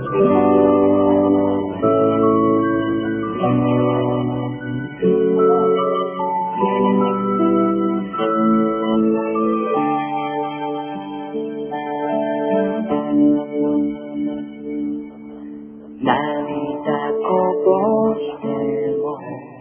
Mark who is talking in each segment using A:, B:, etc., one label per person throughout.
A: 涙こぼしても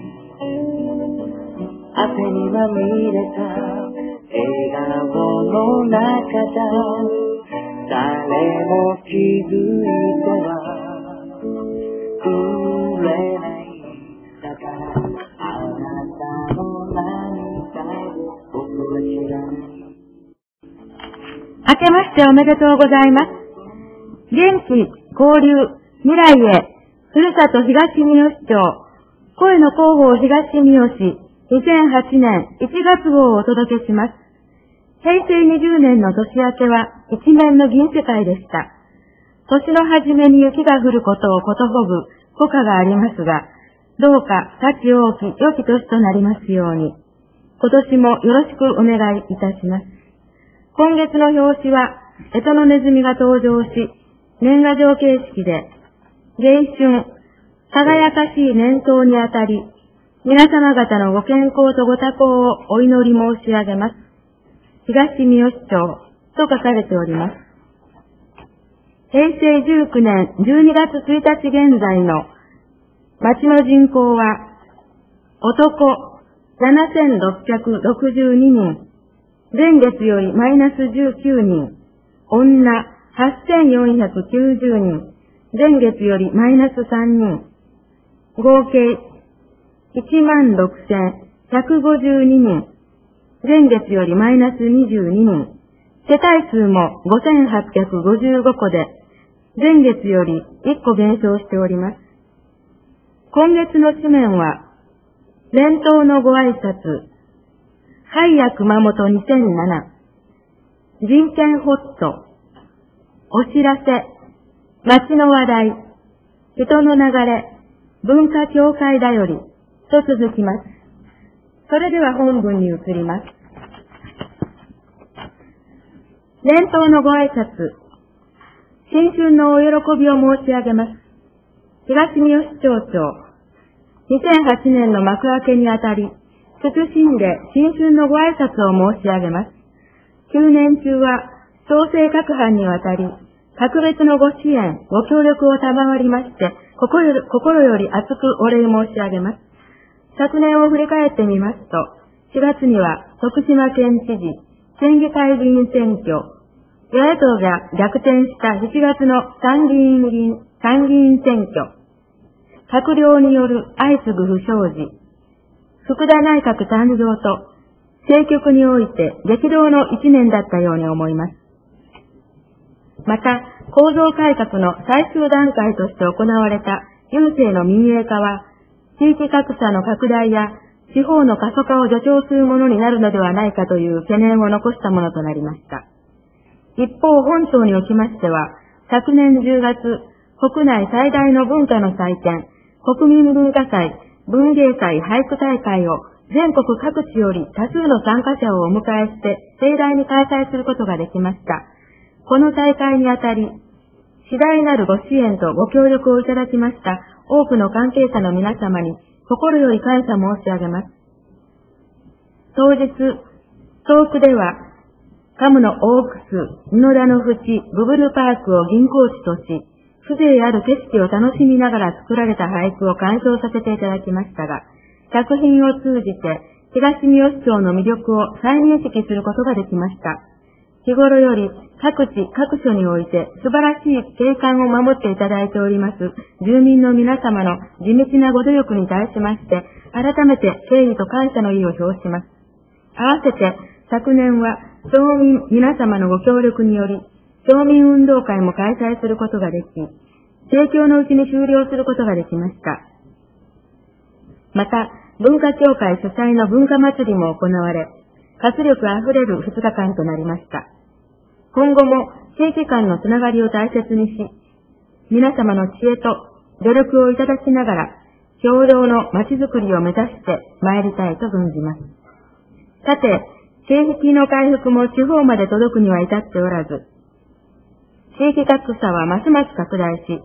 A: 汗にまみれた笑顔の中じゃ誰も気づいてはくれない。だからあなたの涙を僕は知らない。
B: 明けましておめでとうございます。元気、交流、未来へ、ふるさと東三好町、声の広報東三好、2008年1月号をお届けします。平成20年の年明けは一面の銀世界でした。年の初めに雪が降ることをことほぐ古歌がありますが、どうか幸多き良き年となりますように、今年もよろしくお願いいたします。今月の表紙は、干支のネズミが登場し、年賀状形式で、迎春、輝かしい年頭にあたり、皆様方のご健康とご多幸をお祈り申し上げます。東三好町と書かれております。平成19年12月1日現在の町の人口は、男7662人、前月よりマイナス19人、女8490人、前月よりマイナス3人、合計16,152人、前月よりマイナス22人、世帯数も5855戸で、前月より1戸減少しております。今月の紙面は、年頭のご挨拶、ハイヤ熊本2007、人権ホット、お知らせ、街の話題、人の流れ、文化協会だより、と続きます。それでは本文に移ります。年頭のご挨拶、新春のお喜びを申し上げます。東三好町長、2008年の幕開けにあたり、謹んで新春のご挨拶を申し上げます。9年中は、創生各班にわたり、格別のご支援、ご協力を賜りまして、心より厚くお礼申し上げます。昨年を振り返ってみますと、4月には徳島県知事、県議会議員選挙、与野党が逆転した7月の参議院選挙、閣僚による相次ぐ不祥事、福田内閣誕生と、政局において激動の一年だったように思います。また、構造改革の最終段階として行われた郵政の民営化は、地域格差の拡大や地方の過疎化を助長するものになるのではないかという懸念を残したものとなりました。一方、本島におきましては、昨年10月、国内最大の文化の祭典、国民文化祭、文芸祭俳句大会を全国各地より多数の参加者をお迎えして盛大に開催することができました。この大会にあたり、次第なるご支援とご協力をいただきました多くの関係者の皆様に心より感謝申し上げます。当日、東区では、カムのオークス、布田の淵、ブブルパークを銀行地とし、風情ある景色を楽しみながら作られた俳句を鑑賞させていただきましたが、作品を通じて東三好町の魅力を再認識することができました。日頃より各地各所において素晴らしい景観を守っていただいております住民の皆様の地道なご努力に対しまして、改めて敬意と感謝の意を表します。合わせて昨年は町民皆様のご協力により、町民運動会も開催することができ、盛況のうちに終了することができました。また、文化協会主催の文化祭りも行われ、活力あふれる2日間となりました。今後も地域間のつながりを大切にし、皆様の知恵と努力をいただきながら、共同の街づくりを目指して参りたいと存じます。さて、景気の回復も地方まで届くには至っておらず、地域格差はますます拡大し、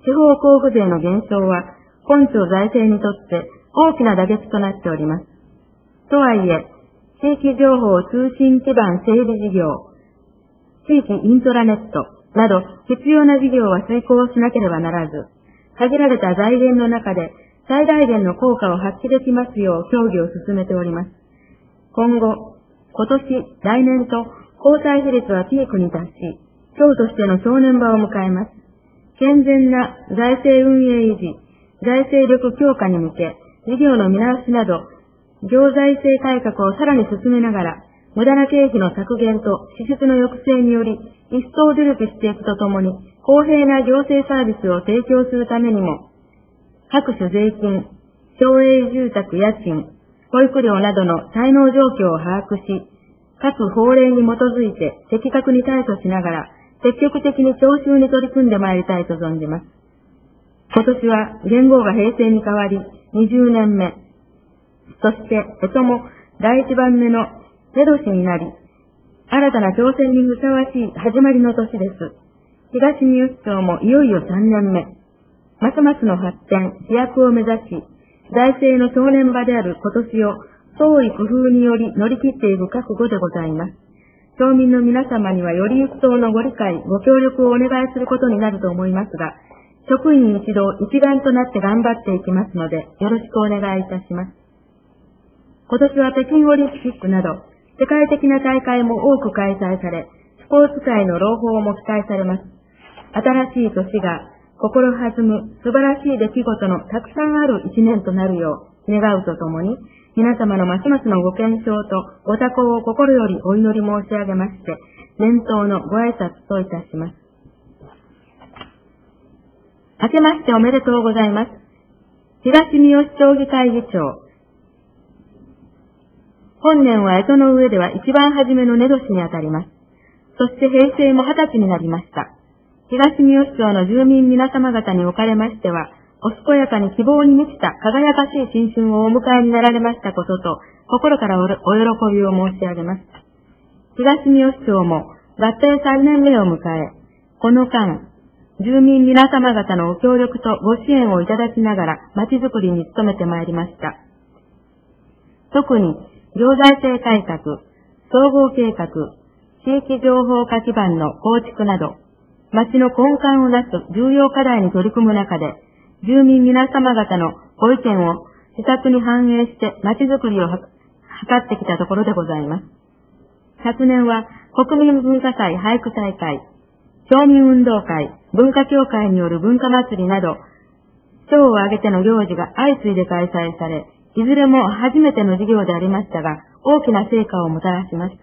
B: 地方交付税の減少は本庁財政にとって大きな打撃となっております。とはいえ、地域情報通信基盤整備事業、地域イントラネットなど必要な事業は遂行しなければならず、限られた財源の中で最大限の効果を発揮できますよう協議を進めております。今後、今年、来年と交際比率はピークに達し、党としての正念場を迎えます。健全な財政運営維持、財政力強化に向け、事業の見直しなど、行財政改革をさらに進めながら、無駄な経費の削減と支出の抑制により、一層努力していくとともに、公平な行政サービスを提供するためにも、各種税金、町営住宅家賃、保育料などの滞納状況を把握し、各法令に基づいて的確に対処しながら、積極的に徴収に取り組んでまいりたいと存じます。今年は元号が平成に変わり20年目、そして干支も第一番目の壬年になり、新たな挑戦にふさわしい始まりの年です。東三好町もいよいよ3年目。ますますの発展、飛躍を目指し、財政の正念場である今年を創意工夫により乗り切っていく覚悟でございます。町民の皆様にはより一層のご理解、ご協力をお願いすることになると思いますが、職員一同一丸となって頑張っていきますので、よろしくお願いいたします。今年は北京オリンピックなど、世界的な大会も多く開催され、スポーツ界の朗報も期待されます。新しい年が心弾む素晴らしい出来事のたくさんある一年となるよう願うとともに、皆様のますますのご健勝とご多幸を心よりお祈り申し上げまして、年頭のご挨拶といたします。明けましておめでとうございます。東三好町議会議長。本年は干支の上では一番初めの壬年にあたります。そして平成も20歳になりました。東三好町の住民皆様方におかれましては、お健やかに希望に満ちた輝かしい新春をお迎えになられましたことと、心からお喜びを申し上げます。東三好町も合併3年目を迎え、この間、住民皆様方のご協力とご支援をいただきながら町づくりに努めてまいりました。特に、行財政改革、総合計画、地域情報化基盤の構築など、町の根幹をなす重要課題に取り組む中で、住民皆様方のご意見を施策に反映して町づくりを図ってきたところでございます。昨年は国民文化祭俳句大会、町民運動会、文化協会による文化祭りなど、町を挙げての行事が相次いで開催され、いずれも初めての事業でありましたが、大きな成果をもたらしました。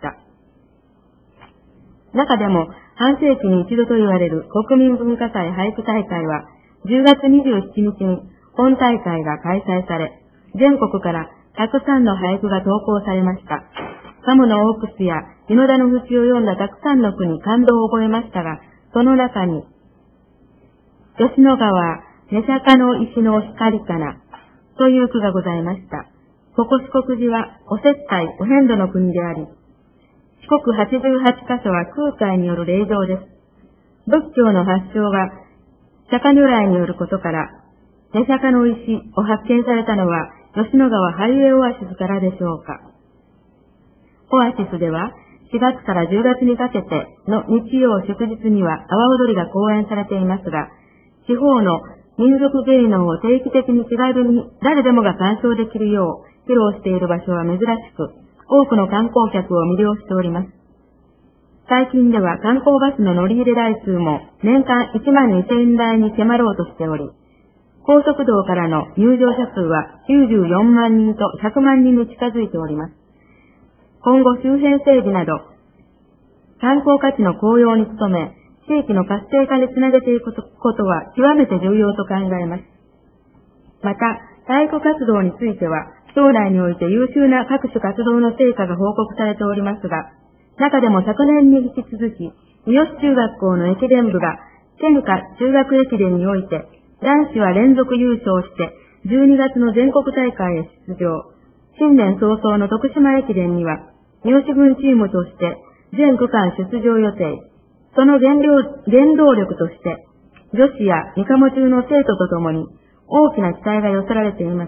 B: 中でも、半世紀に一度と言われる国民文化祭俳句大会は、10月27日に本大会が開催され、全国からたくさんの俳句が投稿されました。鴨の大楠や井の田の淵を読んだたくさんの句に感動を覚えましたが、その中に、吉野川、寝坂の石の光かな、という句がございました。ここ四国寺はお接待、お遍路の国であり、四国88カ所は空海による霊場です。仏教の発祥が釈迦如来によることから、寝坂の石を発見されたのは吉野川ハイウェイオアシスからでしょうか。オアシスでは4月から10月にかけての日曜祝日には阿波踊りが講演されていますが、地方の民族芸能を定期的に気軽に誰でもが鑑賞できるよう披露している場所は珍しく、多くの観光客を魅了しております。最近では観光バスの乗り入れ台数も年間12000台に迫ろうとしており、高速道からの入場者数は94万人と100万人に近づいております。今後周辺整備など、観光価値の向上に努め、地域の活性化につなげていくことは極めて重要と考えます。また、体育活動については、町内において優秀な各種活動の成果が報告されておりますが、中でも昨年に引き続き、三好中学校の駅伝部が、県下中学駅伝において、男子は連続優勝して、12月の全国大会へ出場。新年早々の徳島駅伝には、三好郡チームとして、全区間出場予定。その原動力として、 女子や理科模中の生徒とともに大きな期待が寄せられています。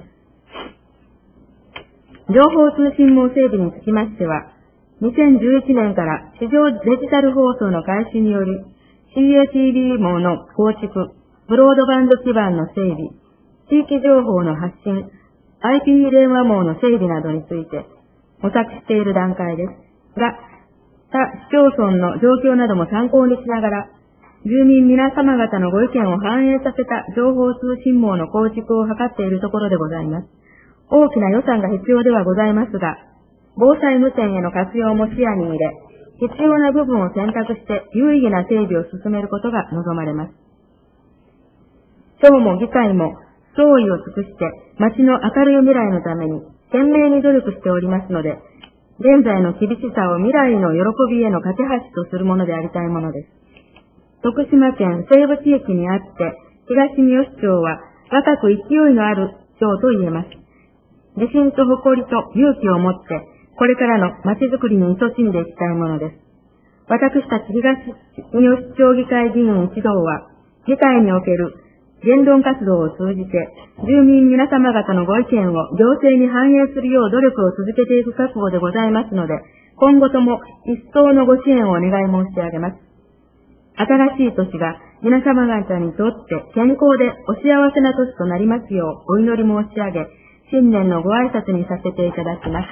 B: 情報通信網整備につきましては、2011年から地上デジタル放送の開始により CATV 網の構築、ブロードバンド基盤の整備、地域情報の発信、IP 電話網の整備などについて模索している段階ですが、他市町村の状況なども参考にしながら、住民皆様方のご意見を反映させた情報通信網の構築を図っているところでございます。大きな予算が必要ではございますが、防災無線への活用も視野に入れ、必要な部分を選択して有意義な整備を進めることが望まれます。省も議会も総意を尽くして町の明るい未来のために懸命に努力しておりますので、現在の厳しさを未来の喜びへの架け橋とするものでありたいものです。徳島県西部地域にあって、東三好町は若く勢いのある町と言えます。自信と誇りと勇気を持って、これからの町づくりに勤しんでいきたいものです。私たち東三好町議会議員一同は、議会における言論活動を通じて、住民皆様方のご意見を行政に反映するよう努力を続けていく覚悟でございますので、今後とも一層のご支援をお願い申し上げます。新しい年が皆様方にとって健康でお幸せな年となりますようお祈り申し上げ、新年のご挨拶にさせていただきます。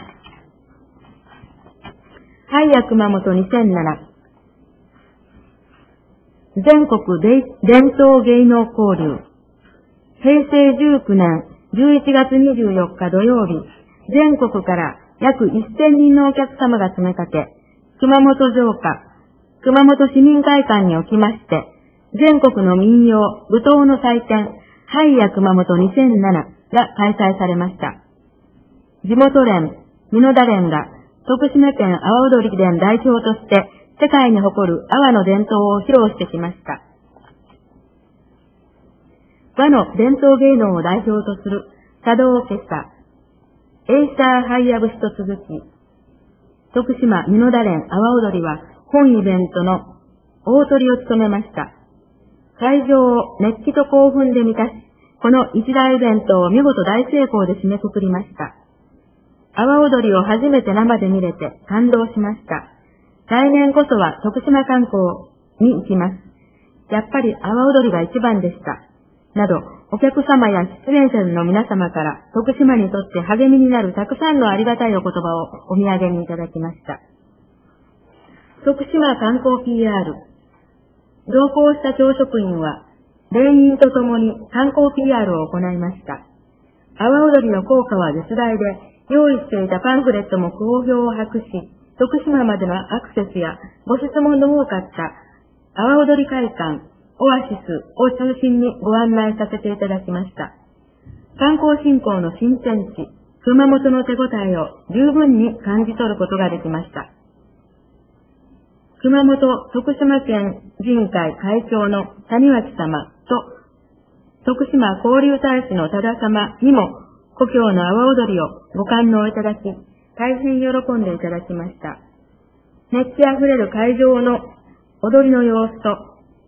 B: ハイヤ熊本2007全国伝統芸能交流平成19年11月24日土曜日、全国から約1000人のお客様が詰めかけ、熊本城下、熊本市民会館におきまして、全国の民謡、舞踏の祭典、ハイヤ熊本2007が開催されました。地元連、美濃田連が徳島県阿波踊り連代表として世界に誇る阿波の伝統を披露してきました。和の伝統芸能を代表とする茶道結社、エイサーハイヤ節と続き、徳島美濃田連阿波踊りは本イベントの大トリを務めました。会場を熱気と興奮で満たし、この一大イベントを見事大成功で締めくくりました。阿波踊りを初めて生で見れて感動しました。来年こそは徳島観光に行きます。やっぱり阿波踊りが一番でした。など、お客様や出演者の皆様から徳島にとって励みになるたくさんのありがたいお言葉をお土産にいただきました。徳島観光 PR。同行した教職員は、連員とともに観光 PR を行いました。阿波踊りの効果は絶大で、用意していたパンフレットも好評を博し、徳島までのアクセスやご質問の多かった阿波踊り会館、オアシスを中心にご案内させていただきました。観光振興の新天地、熊本の手応えを十分に感じ取ることができました。熊本徳島県人会会長の谷脇様と徳島交流大使の多田様にも故郷の阿波踊りをご堪能いただき、大変喜んでいただきました。熱気あふれる会場の踊りの様子と、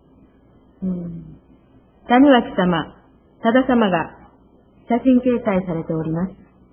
B: 谷脇様、多田様が写真掲載されております。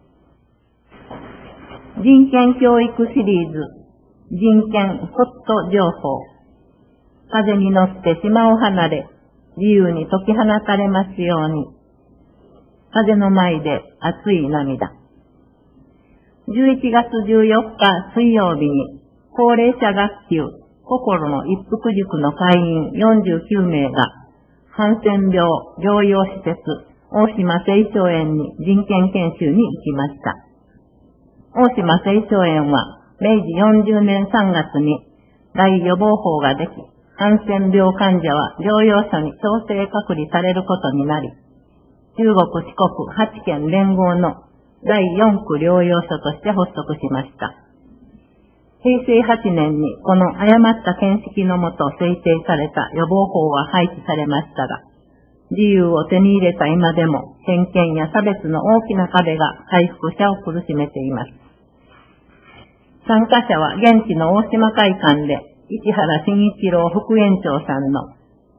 B: 人権教育シリーズ、人権ホット情報。風に乗って島を離れ、自由に解き放たれますように。風の舞で熱い涙。11月14日水曜日に、高齢者学級心の一福塾の会員49名が、ハンセン病療養施設大島青少園に人権研修に行きました。大島青少園は明治40年3月に大予防法ができ、ハンセン病患者は療養所に強制隔離されることになり、中国四国8県連合の第4区療養所として発足しました。平成8年にこの誤った見識のもと制定された予防法は廃止されましたが、自由を手に入れた今でも偏見や差別の大きな壁が回復者を苦しめています。参加者は現地の大島会館で市原慎一郎副園長さんの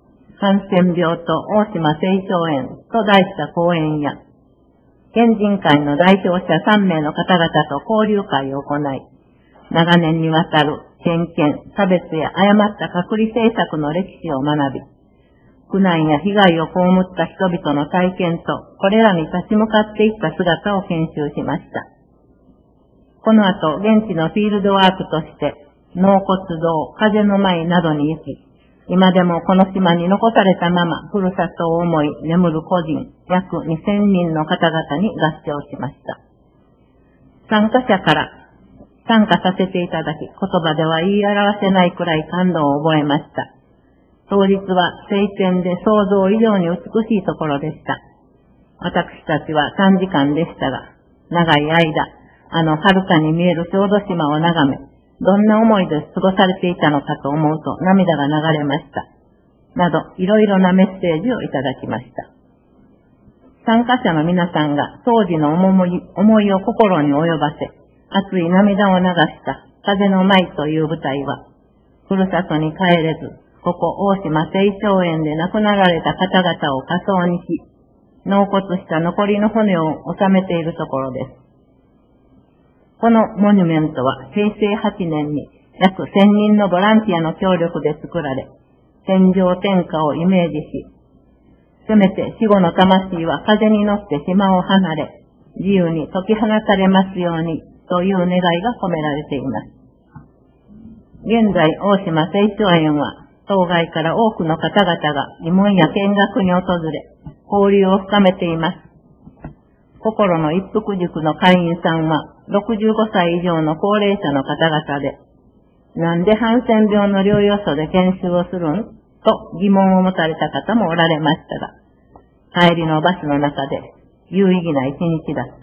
C: ハンセン病と大島青少園と題した講演や、県人会の代表者3名の方々と交流会を行い、長年にわたる偏見、差別や誤った隔離政策の歴史を学び、苦難や被害を被った人々の体験と、これらに立ち向かっていった姿を研修しました。この後、現地のフィールドワークとして、納骨堂、風の舞などに行き、今でもこの島に残されたまま、ふるさとを思い眠る個人、約2000人の方々に合唱しました。参加者から参加させていただき、言葉では言い表せないくらい感動を覚えました。当日は晴天で想像以上に美しいところでした。私たちは短時間でしたが、長い間、遥かに見える小豆島を眺め、どんな思いで過ごされていたのかと思うと涙が流れました。など、いろいろなメッセージをいただきました。参加者の皆さんが当時の思いを心に及ばせ、熱い涙を流した風の舞という舞台は、ふるさとに帰れず、ここ大島青少園で亡くなられた方々を火葬にし、納骨した残りの骨を収めているところです。このモニュメントは平成8年に約1000人のボランティアの協力で作られ、天上天下をイメージし、せめて死後の魂は風に乗って島を離れ、自由に解き放たれますようにという願いが込められています。現在、大島青少園は、当該から多くの方々が慰問や見学に訪れ、交流を深めています。心の一服塾の会員さんは、65歳以上の高齢者の方々で、なんでハンセン病の療養所で研修をするんと疑問を持たれた方もおられましたが、帰りのバスの中で有意義な一日だった。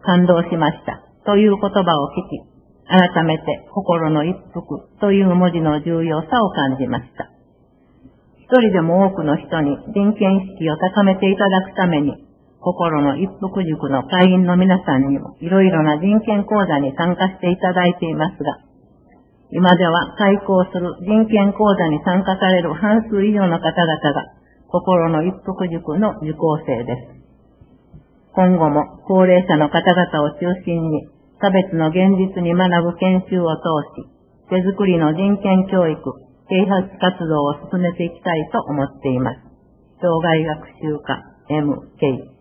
C: 感動しました。という言葉を聞き、改めて心の一服という文字の重要さを感じました。一人でも多くの人に人権意識を高めていただくために、心の一服塾の会員の皆さんにもいろいろな人権講座に参加していただいていますが、今では開講する人権講座に参加される半数以上の方々が心の一服塾の受講生です。今後も高齢者の方々を中心に差別の現実に学ぶ研修を通し、手作りの人権教育、啓発活動を進めていきたいと思っています。障害学習課 MK。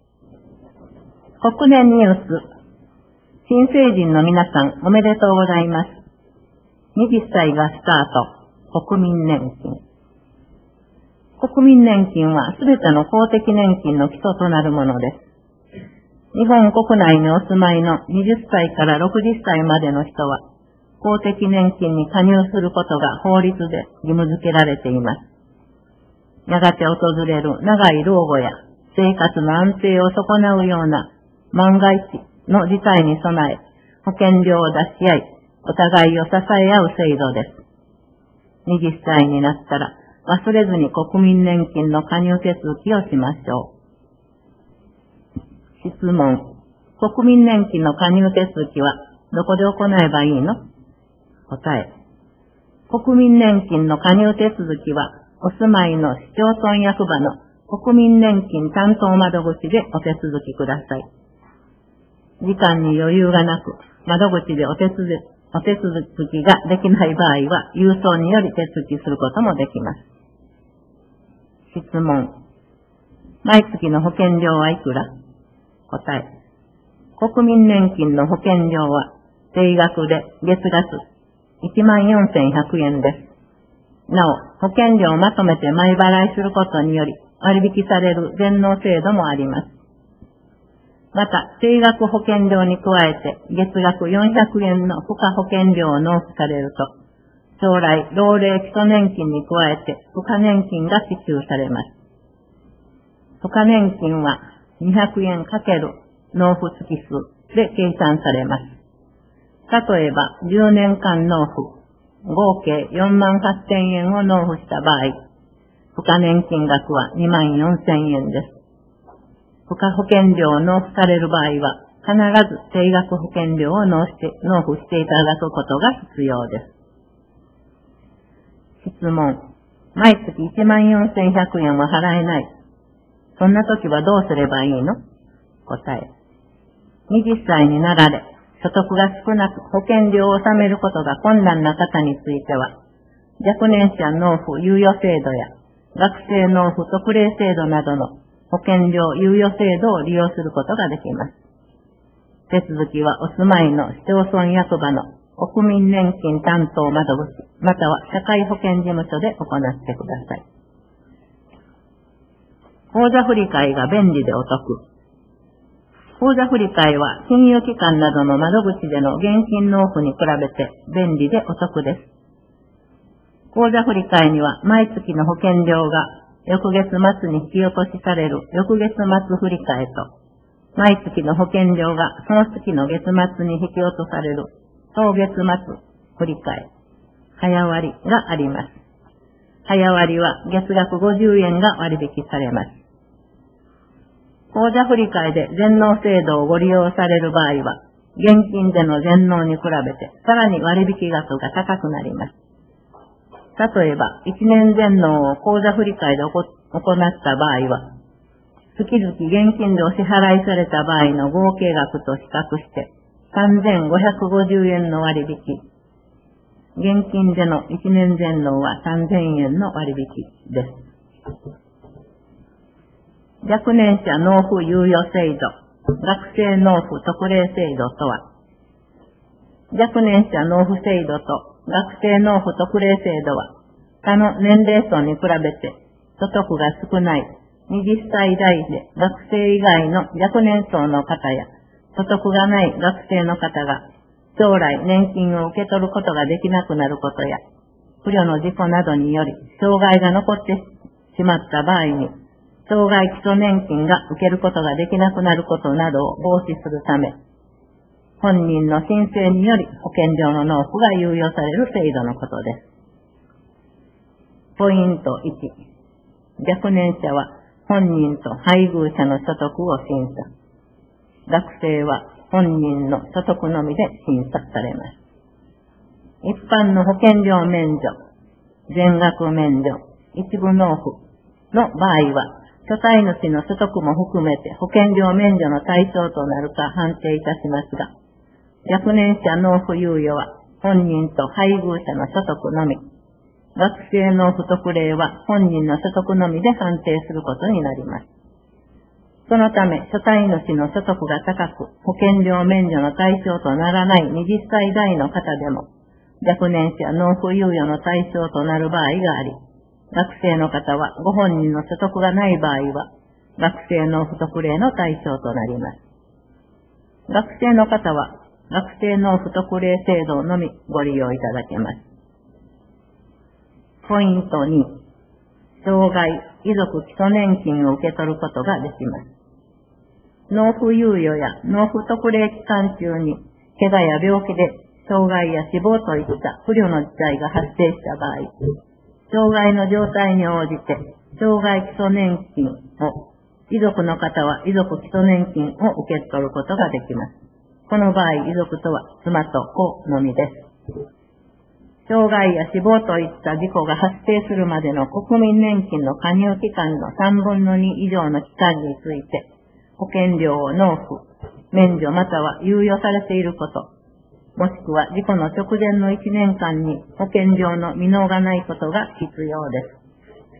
C: 国年ニュース。新成人の皆さんおめでとうございます。20歳がスタート。国民年金。国民年金はすべての公的年金の基礎となるものです。日本国内にお住まいの20歳から60歳までの人は、公的年金に加入することが法律で義務付けられています。やがて訪れる長い老後や生活の安定を損なうような万が一の事態に備え、保険料を出し合い、お互いを支え合う制度です。20歳になったら忘れずに国民年金の加入手続きをしましょう。質問。国民年金の加入手続きはどこで行えばいいの？答え。国民年金の加入手続きはお住まいの市町村役場の国民年金担当窓口でお手続きください。時間に余裕がなく窓口でお手続きができない場合は郵送により手続きすることもできます。質問。毎月の保険料はいくら？答え。国民年金の保険料は定額で月額14,100円です。なお、保険料をまとめて前払いすることにより割引される全納制度もあります。また、定額保険料に加えて月額400円の付加保険料を納付されると、将来老齢基礎年金に加えて付加年金が支給されます。付加年金は200円かける納付月数で計算されます。例えば、10年間納付、合計48,000円を納付した場合、付加年金額は24,000円です。付加保険料を納付される場合は、必ず定額保険料を納付していただくことが必要です。質問。 毎月14,100円は払えない。そんな時はどうすればいいの？答え。20歳になられ、所得が少なく保険料を納めることが困難な方については、若年者納付猶予制度や学生納付特例制度などの保険料猶予制度を利用することができます。手続きはお住まいの市町村役場の国民年金担当窓口、または社会保険事務所で行ってください。口座振替が便利でお得。口座振替は金融機関などの窓口での現金納付に比べて便利でお得です。口座振替には毎月の保険料が翌月末に引き落としされる翌月末振替と、毎月の保険料がその月の月末に引き落とされる当月末振替、早割があります。早割は月額50円が割引されます。口座振替で全納制度をご利用される場合は、現金での全納に比べてさらに割引額が高くなります。例えば、1年全納を口座振替で行った場合は、月々現金でお支払いされた場合の合計額と比較して、3,550円の割引。現金での1年全納は3,000円の割引です。若年者納付猶予制度、学生納付特例制度とは、若年者納付制度と学生納付特例制度は、他の年齢層に比べて所得が少ない20歳代で学生以外の若年層の方や、所得がない学生の方が将来年金を受け取ることができなくなることや、不慮の事故などにより障害が残ってしまった場合に、障害基礎年金が受けることができなくなることなどを防止するため、本人の申請により保険料の納付が猶予される制度のことです。ポイント1、若年者は本人と配偶者の所得を審査。学生は本人の所得のみで審査されます。一般の保険料免除、全額免除、一部納付の場合は、所帯主の所得も含めて保険料免除の対象となるか判定いたしますが、若年者納付猶予は本人と配偶者の所得のみ、学生納付特例は本人の所得のみで判定することになります。そのため、所帯主の所得が高く、保険料免除の対象とならない20歳代の方でも、若年者納付猶予の対象となる場合があり、学生の方はご本人の所得がない場合は、学生納付特例の対象となります。学生の方は、学生納付特例制度のみご利用いただけます。ポイント2、障害、遺族基礎年金を受け取ることができます。納付猶予や納付特例期間中に、怪我や病気で障害や死亡といった不慮の事態が発生した場合、障害の状態に応じて、障害基礎年金を、遺族の方は遺族基礎年金を受け取ることができます。この場合、遺族とは妻と子のみです。障害や死亡といった事故が発生するまでの国民年金の加入期間の3分の2以上の期間について、保険料を納付、免除または猶予されていること、もしくは事故の直前の1年間に保険料の未納がないことが必要です。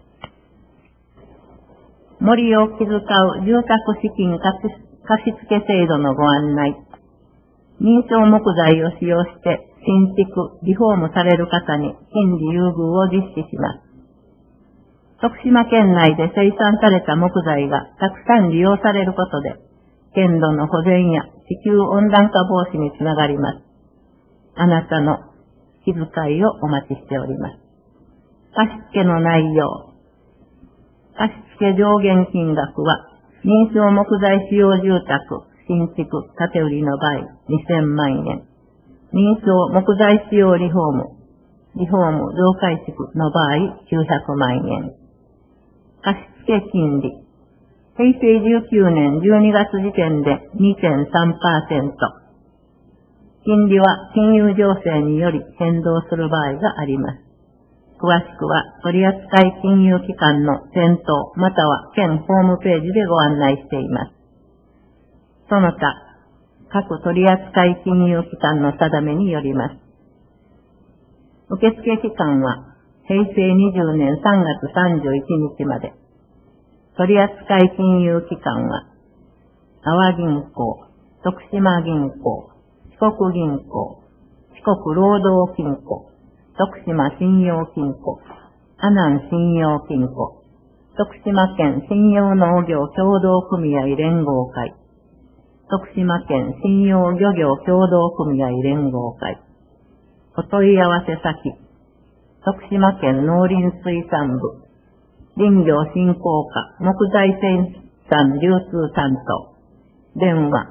C: 森を気遣う住宅資金貸付制度のご案内。認証木材を使用して新築、リフォームされる方に金利優遇を実施します。徳島県内で生産された木材がたくさん利用されることで、県土の保全や地球温暖化防止につながります。あなたの気遣いをお待ちしております。貸付の内容。貸付上限金額は、認証木材使用住宅、新築、建売りの場合、2000万円。認証木材使用リフォーム、増改築の場合、900万円。貸付金利。平成19年12月時点で 2.3%。金利は金融情勢により変動する場合があります。 詳しくは取扱金融機関の店頭または県ホームページでご案内しています。その他、各取扱金融機関の定めによります。受付期間は平成20年3月31日まで。取扱金融機関は、阿波銀行、徳島銀行、四国銀行、四国労働金庫、徳島信用金庫、阿南信用金庫、徳島県信用農業協同組合連合会、徳島県信用漁業協同組合連合会、お問い合わせ先、徳島県農林水産部、林業振興課木材生産流通担当、電話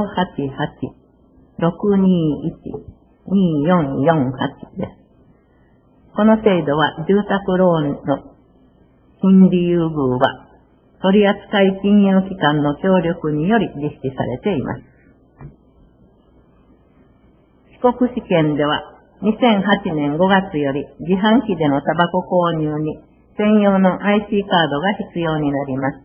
C: 088-621-2448 です。この制度は住宅ローンの金利優遇は取扱金融機関の協力により実施されています。四国試験では2008年5月より自販機でのタバコ購入に専用の IC カードが必要になります。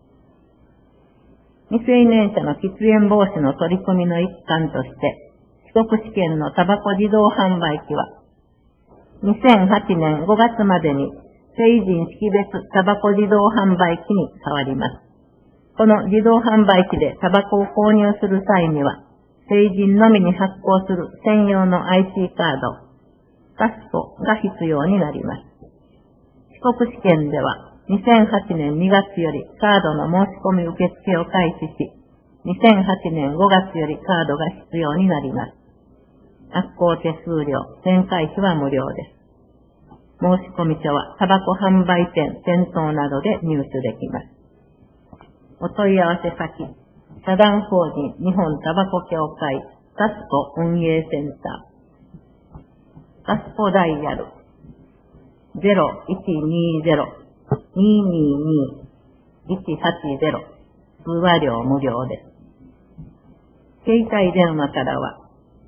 C: 未成年者の喫煙防止の取り組みの一環として、四国試験のタバコ自動販売機は、2008年5月までに成人識別タバコ自動販売機に変わります。この自動販売機でタバコを購入する際には、成人のみに発行する専用の IC カード、パスポが必要になります。四国試験では、2008年2月よりカードの申し込み受付を開始し、2008年5月よりカードが必要になります。発行手数料、展開費は無料です。申し込み書はタバコ販売店、店頭などで入手できます。お問い合わせ先、社団法人日本タバコ協会タスコ運営センター。タスコダイヤル 0120-222-180 通話料無料です。携帯電話からは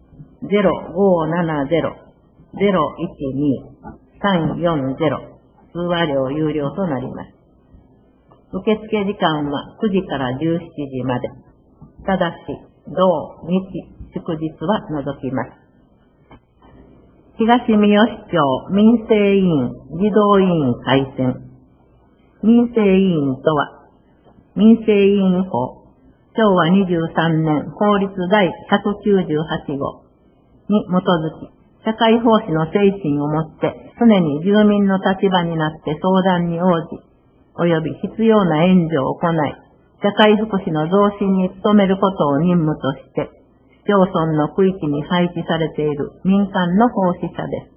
C: 0570-012-340 通話料有料となります。受付時間は9時から17時まで。ただし、土、日、祝日は除きます。東三好町民生委員児童委員改選。民生委員とは、民生委員法、昭和23年法律第198号に基づき、社会奉仕の精神をもって常に住民の立場になって相談に応じ、及び必要な援助を行い、社会福祉の増進に努めることを任務として、市町村の区域に配置されている民間の奉仕者です。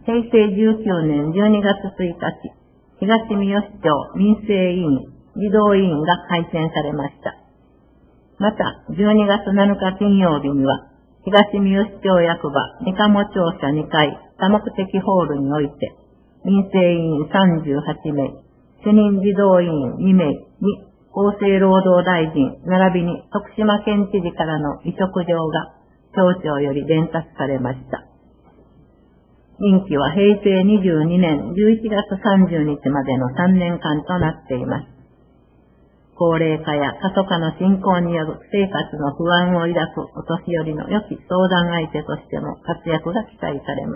C: 平成19年12月1日、東三好町民生委員、児童委員が改選されました。また、12月7日金曜日には、東三好町役場三鴨庁舎2階多目的ホールにおいて、民生委員38名、主任児童委員2名に厚生労働大臣並びに徳島県知事からの委嘱状が町長より伝達されました。任期は平成22年11月30日までの3年間となっています。高齢化や過疎化の進行による生活の不安を抱くお年寄りの良き相談相手としても活躍が期待されます。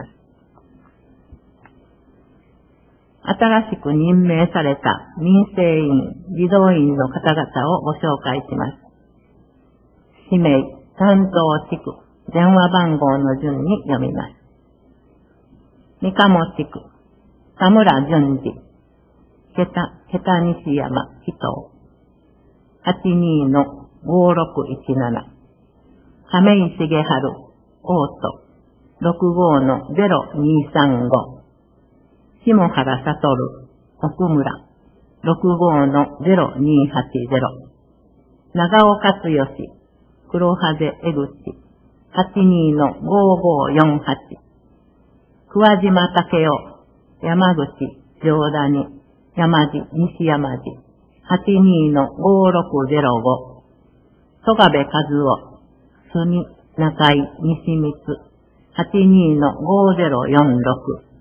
C: 新しく任命された民生委員、児童委員の方々をご紹介します。氏名、担当地区、電話番号の順に読みます。三鴨地区、田村淳二、桁西山、紀藤、82-5617、亀井重春、大戸、65-0235、下原悟、奥村、65-0280、長尾勝義、黒羽江口、82-5548、桑島武雄、山口、上谷、山地、西山地、82-5605、戸壁和夫、住、中井、西光、82-5046、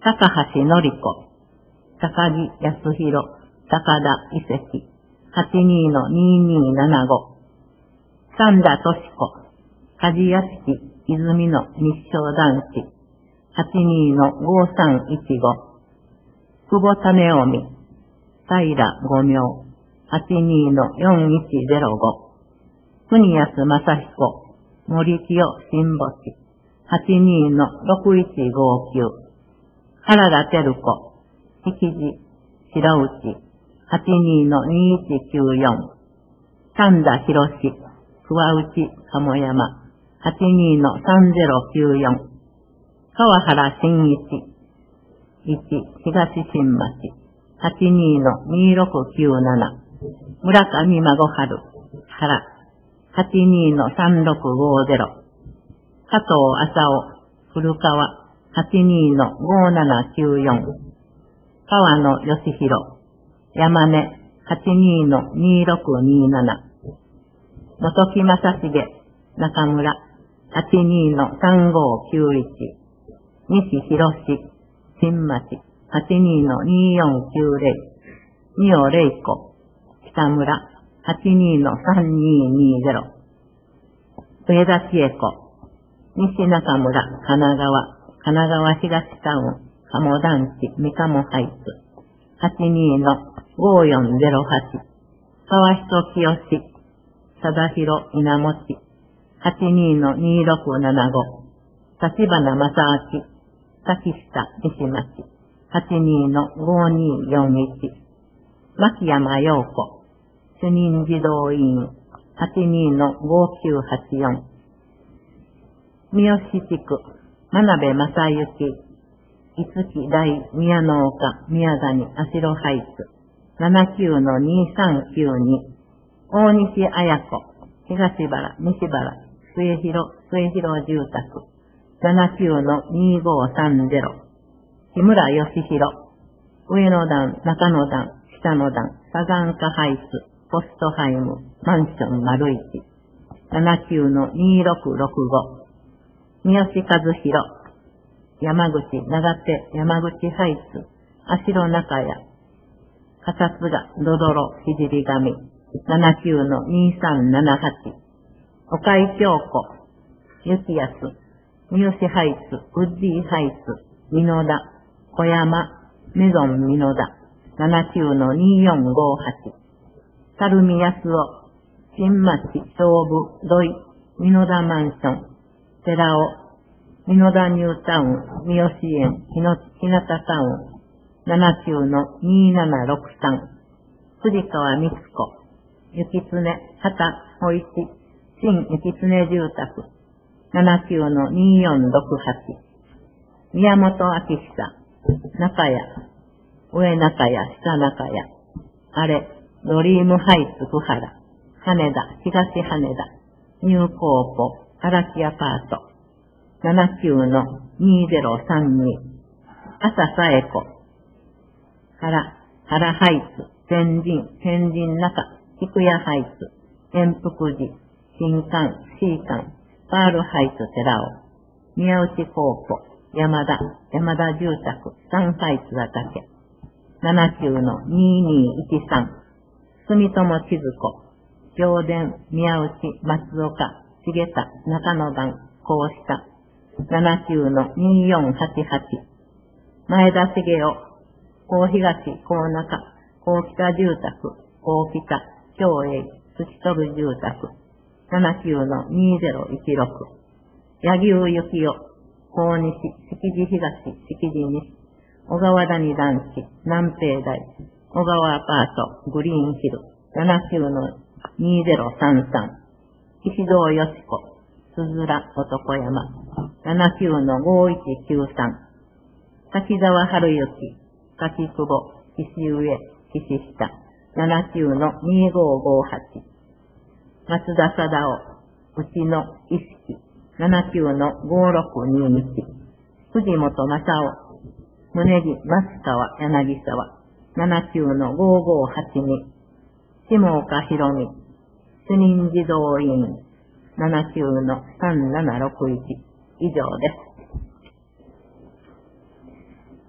C: 高橋のり子、高木康弘、高田遺跡、82-2275、三田敏子、梶屋敷泉の日照団地、82-5315、久保種臣、平五名、82-4105、国安正彦、森清新墓地、82-6159、原田照子、引地、白内、82-2194、三田博士、桑内鴨山、82-3094、川原真一、1、東新町、82-2697、村上孫春、原、82-3650、加藤浅尾、古川、82-5794、川野義弘、山根、82-2627、元木正成、中村、82-3591、西博士、新町、82-2490、三尾玲子、北村、82-3220、上田千恵子、西中村、神奈川東タウン、鴨団地、三鴨ハイツ、82-5408、川人清、貞弘稲持、82-2675、立花正明、滝下西町、82-5241、牧山陽子、主任児童委員、82-5984、三好地区、真鍋正幸、五木大宮の丘、宮谷、阿代ハイツ、79-2392、大西綾子、東原、西原、末広住宅、79-2530、木村義弘、上野段、中野段、下野段、サザンカハイツ、ポストハイム、マンション丸一、79-2665、三好和弘、山口、長手、山口ハイツ、足代中屋、笠津が、どどろ、ひじり神、79-2378、岡井京子、雪安、三好ハイツ、ウッディハイツ、美濃田、小山、メゾン美濃田、79-2458、猿見康夫、新町、総武、土井、美濃田マンション、寺尾、美濃田ニュータウン、三好園、日向タウン、79-2763、藤川光子、雪常、畑、小一、新雪常住宅、79-2468、宮本明久、中屋、上中屋、下中屋、あれ、ドリームハイツ、福原、羽田、東羽田、ニューコーポ、荒木アパート、79-2032、朝佐恵子、原ハイツ、天神中、菊屋ハイツ、円福寺、新館、シー館、パールハイツ寺尾、宮内高校、山田住宅、サンハイツ畑、79-2213、住友千鶴子、上田、宮内、松岡、重田、中野番、こうした、79-2488、前田茂雄、高東、高中、高北住宅、高北、京栄、月飛住宅、79-2016、柳生幸雄、高西、敷地東、敷地西、小川谷団地、南平台、小川アパート、グリーンヒル、79-2033、岸堂よし子、すずら男山、79-5193、滝沢春之、柿久保、岸上、岸下、79-2558、松田貞夫、内野意識、79-5621、藤本正夫、宗木、松川、柳沢、79-5582、下岡博美、主任児童委員、79-3761、以上です。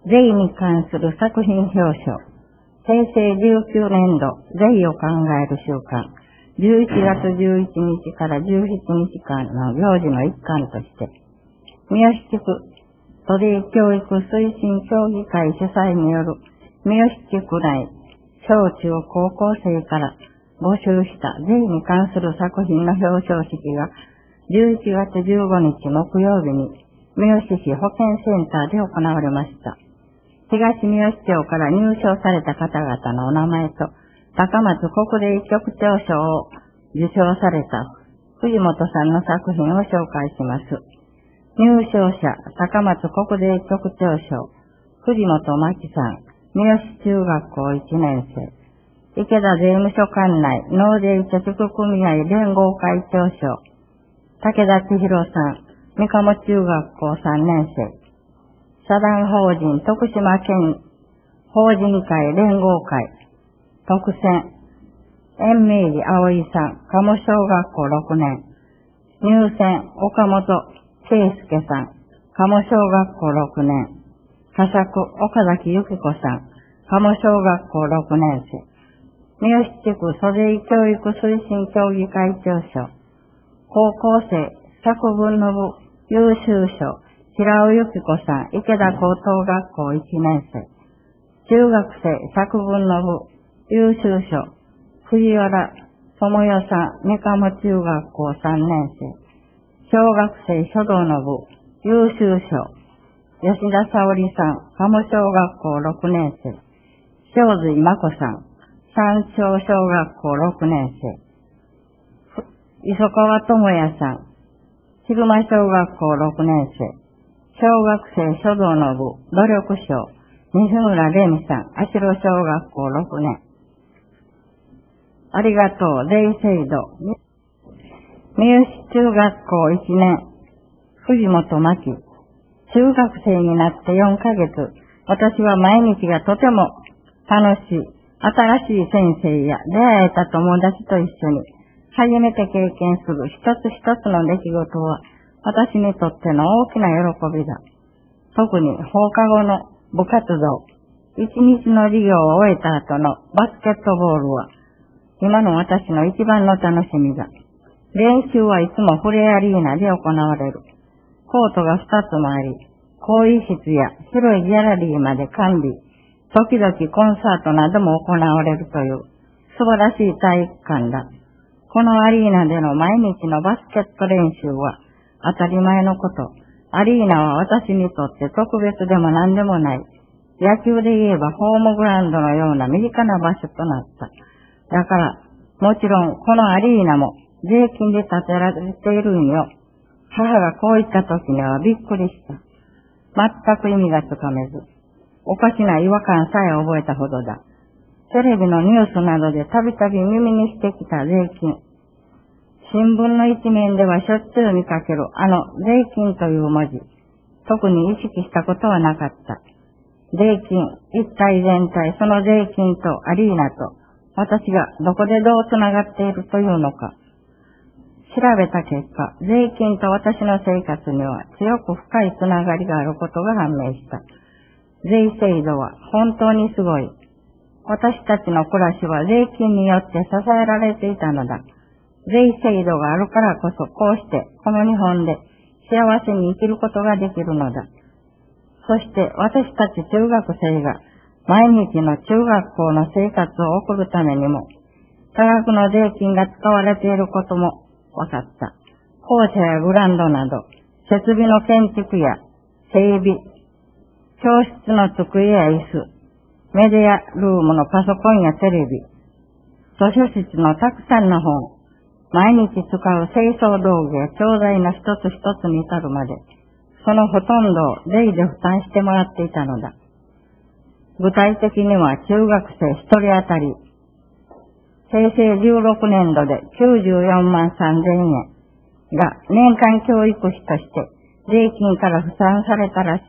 B: 税に関する作品表彰、平成19年度税を考える週間、11月11日から17日間の行事の一環として、三好地区都立教育推進協議会主催による三好地区内小中高校生から募集した税に関する作品の表彰式が11月15日木曜日に三好市保健センターで行われました。東三好町から入賞された方々のお名前と高松国霊局長賞を受賞された藤本さんの作品を紹介します。入賞者高松国霊局長賞藤本真希さん、三好中学校1年生。池田税務署管内納税貯蓄組合連合会長賞武田千尋さん、三鴨中学校3年生。社団法人徳島県法人会連合会特選延命寺葵さん、鴨小学校6年。入選岡本圭介さん、鴨小学校6年。佳作岡崎由紀子さん、鴨小学校6年生。三好地区租税教育推進協議会長賞高校生作文の部優秀賞平尾由紀子さん、池田高等学校1年生。中学生作文の部優秀賞藤原智代さん、三鴨中学校3年生。小学生書道の部優秀賞吉田沙織さん、鴨小学校6年生。正髄真子さん、山頂小学校6年生。磯川智也さん、昼間小学校6年生。小学生書道の部努力賞西村玲美さん、足代小学校6年。ありがとう、税制度。三好中学校1年、藤本真希。中学生になって4ヶ月、私は毎日がとても楽しい、新しい先生や出会えた友達と一緒に、初めて経験する一つ一つの出来事は、私にとっての大きな喜びだ。特に放課後の部活動、一日の授業を終えた後のバスケットボールは、今の私の一番の楽しみだ。練習はいつもフレアリーナで行われる。コートが2つもあり、更衣室や広いギャラリーまで完備、時々コンサートなども行われるという素晴らしい体育館だ。このアリーナでの毎日のバスケット練習は当たり前のこと。アリーナは私にとって特別でも何でもない。野球で言えばホームグラウンドのような身近な場所となった。だから、もちろんこのアリーナも税金で建てられているんよ。母がこう言った時にはびっくりした。全く意味がつかめず、おかしな違和感さえ覚えたほどだ。テレビのニュースなどでたびたび耳にしてきた税金。新聞の一面ではしょっちゅう見かけるあの税金という文字。特に意識したことはなかった。税金、一体全体、その税金とアリーナと、私がどこでどうつながっているというのか。調べた結果、税金と私の生活には強く深いつながりがあることが判明した。税制度は本当にすごい。私たちの暮らしは税金によって支えられていたのだ。税制度があるからこそこうしてこの日本で幸せに生きることができるのだ。そして私たち中学生が毎日の中学校の生活を送るためにも多額の税金が使われていることも分かった。校舎やグラウンドなど設備の建築や整備、教室の机や椅子、メディアルームのパソコンやテレビ、図書室のたくさんの本、毎日使う清掃道具や教材の一つ一つに至るまで、そのほとんどを税で負担してもらっていたのだ。具体的には中学生一人当たり、平成16年度で94万3000円が年間教育費として税金から負担されたらし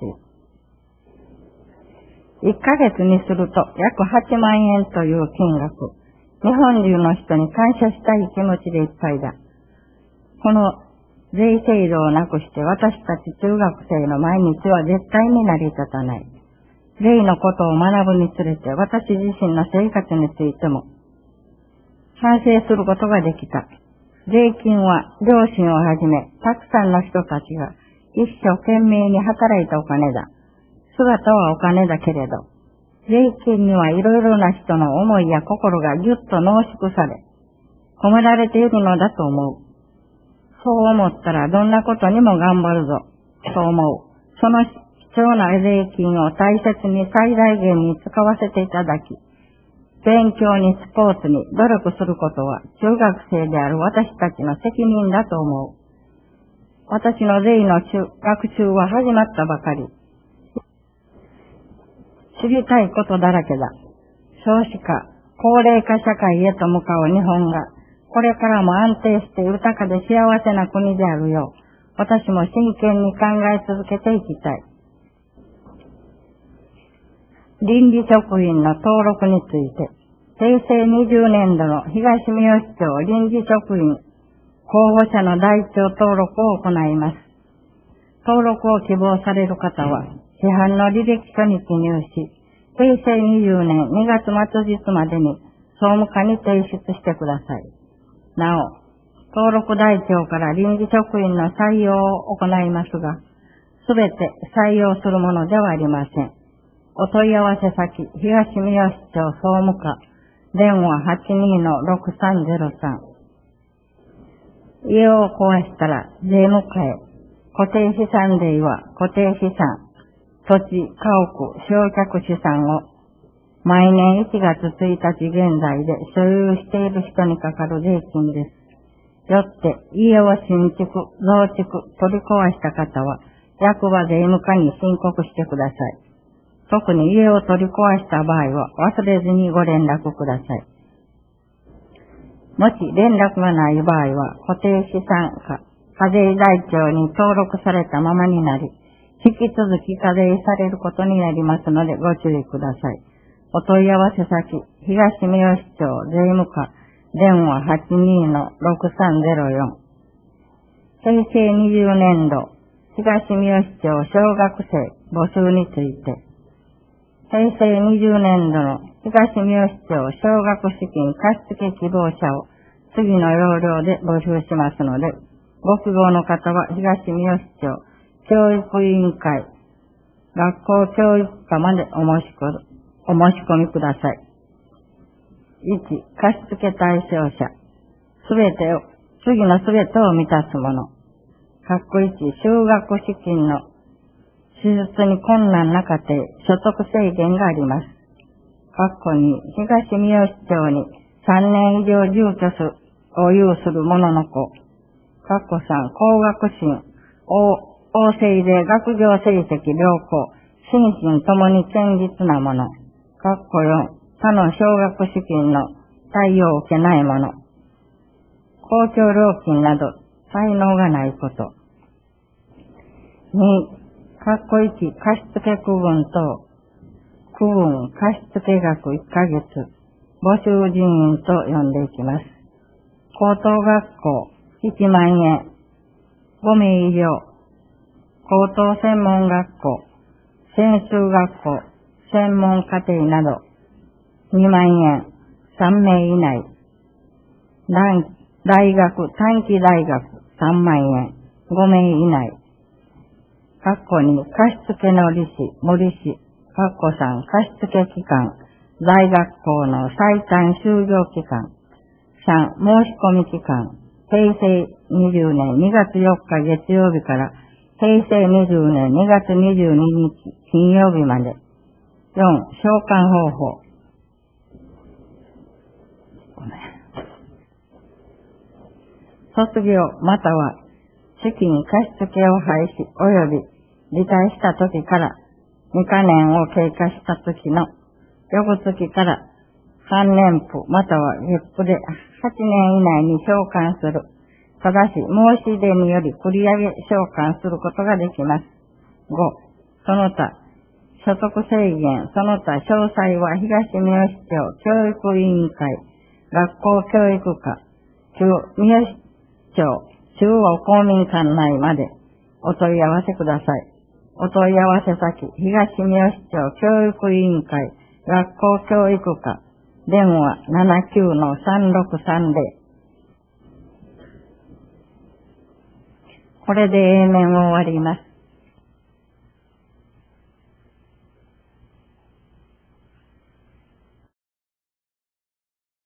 B: い。1ヶ月にすると約8万円という金額。日本中の人に感謝したい気持ちでいっぱいだ。この税制度をなくして私たち中学生の毎日は絶対に成り立たない。 税のことを学ぶにつれて私自身の生活についても反省することができた。税金は両親をはじめたくさんの人たちが一生懸命に働いたお金だ。姿はお金だけれど、税金にはいろいろな人の思いや心がぎゅっと濃縮され、込められているのだと思う。そう思ったらどんなことにも頑張るぞ、と思う。その貴重な税金を大切に最大限に使わせていただき、勉強にスポーツに努力することは中学生である私たちの責任だと思う。私の税の学習は始まったばかり。知りたいことだらけだ。少子化、高齢化社会へと向かう日本が、これからも安定して豊かで幸せな国であるよう、私も真剣に考え続けていきたい。臨時職員の登録について、平成20年度の東三好町臨時職員候補者の台帳登録を行います。登録を希望される方は、市販の履歴書に記入し、平成20年2月末日までに総務課に提出してください。なお、登録台帳から臨時職員の採用を行いますが、すべて採用するものではありません。お問い合わせ先、東三好町総務課、電話 82-6303。家を壊したら税務課へ、固定資産税は固定資産、土地、家屋、償却資産を毎年1月1日現在で所有している人にかかる税金です。よって家を新築、増築、取り壊した方は役場税務課に申告してください。特に家を取り壊した場合は忘れずにご連絡ください。もし連絡がない場合は固定資産課税台帳に登録されたままになり、引き続き課税されることになりますのでご注意ください。お問い合わせ先、東三好町税務課、電話 82-6304。平成20年度、東三好町小学生募集について、平成20年度の東三好町小学資金貸付希望者を次の要領で募集しますので、ご希望の方は東三好町教育委員会、学校教育課までお申し込みください。1、貸付対象者。次のすべてを満たすもの。1、就学資金の手術に困難な家庭、所得制限があります。2、東三好町に3年以上住居を有する者の子。3、高学進、旺盛で学業成績良好、心身ともに堅実な者。4、他の奨学資金の対応を受けない者。公共料金など才能がないこと。2、1、貸付区分等、区分貸付額1ヶ月、募集人員と呼んでいきます。高等学校1万円、5名以上、高等専門学校、専修学校、専門課程など2万円、3名以内、大学、短期大学3万円、5名以内、貸付の利子、無利子、貸付期間、在学校の最短就業期間。3、申し込み期間、平成20年2月4日月曜日から平成20年2月22日金曜日まで。4、償還方法。卒業または資金貸付を廃止及び辞退した時から2カ年を経過した時の翌月から3年付または月付で8年以内に償還する。ただし申し出により繰り上げ償還することができます。5、その他所得制限、その他詳細は東三好町教育委員会、学校教育課、三好町中央公民館内までお問い合わせください。 お問い合わせ先、東三好町教育委員会、学校教育課、電話 79-3630。これで A 面を終わります。